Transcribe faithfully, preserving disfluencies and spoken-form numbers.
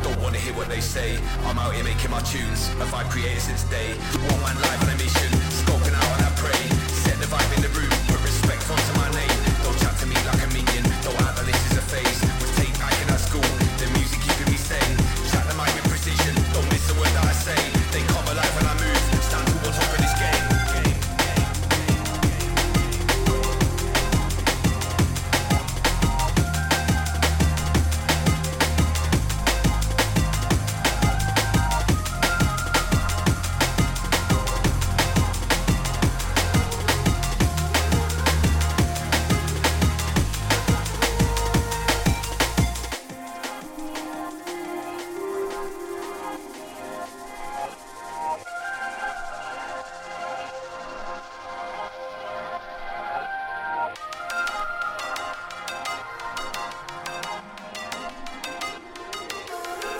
Don't wanna hear what they say. I'm out here making my tunes. A vibe created since day. One man live on a mission. Scoping